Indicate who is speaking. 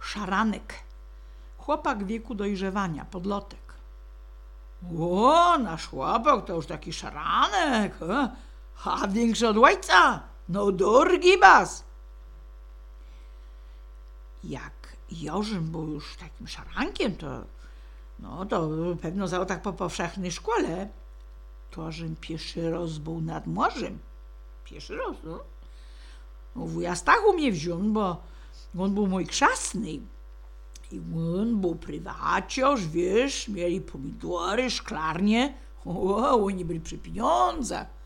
Speaker 1: Szaranek. Chłopak w wieku dojrzewania, podlotek. O, nasz chłopak to już taki szaranek, a większy od ojca. No durgi bas. Jak Jorzym był już takim szarankiem, to pewno zał tak po powszechnej szkole. Tożym pieszy roz był nad morzem. Pieszy roz, no. Wuja Stachu mnie wziął, bo on był mój krzasny. I on był prywaciarz, wiesz, mieli pomidory, szklarnie. Oni byli przy pieniądzach.